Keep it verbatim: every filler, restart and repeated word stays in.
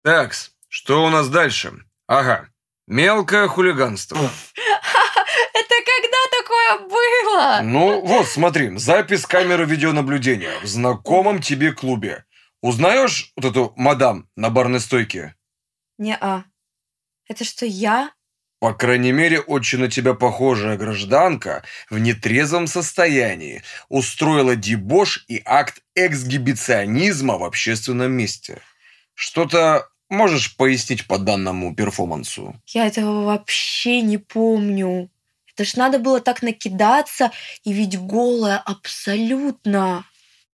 Такс, что у нас дальше? Ага, мелкое хулиганство. Это когда такое было? Ну, вот, смотри, запись камеры видеонаблюдения в знакомом тебе клубе. Узнаешь вот эту мадам на барной стойке? Не-а. Это что, я? По крайней мере, очень на тебя похожая гражданка в нетрезвом состоянии устроила дебош и акт эксгибиционизма в общественном месте. Что-то можешь пояснить по данному перформансу? Я этого вообще не помню. Это ж надо было так накидаться, и ведь голая абсолютно.